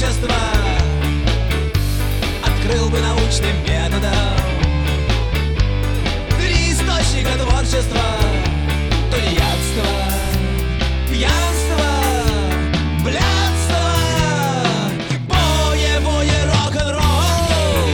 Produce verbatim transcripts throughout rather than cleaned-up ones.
творчества, открыл бы научным методом три источника творчества: тунеядство, пьянство, блядство, боевой рок-н-ролл.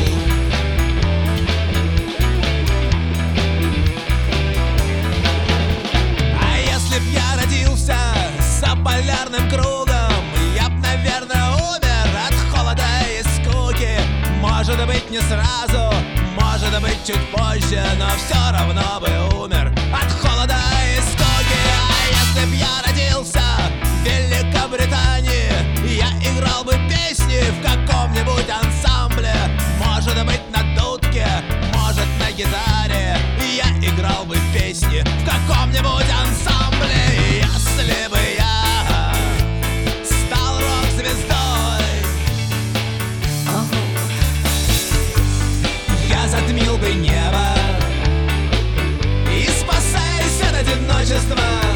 А если б я родился за полярным кругом, я б, наверное, умер от холода и скуки. Может быть, не сразу, может быть, чуть позже, но все равно бы умер от холода и скуки. А если б я родился в Великобритании, я играл бы песни в каком-нибудь ансамбле. Может быть, на дудке, может, на гитаре. Я играл бы песни в каком-нибудь ансамбле. Если бы я стал рок-звездой, я затмил бы небо и, спасаясь от одиночества,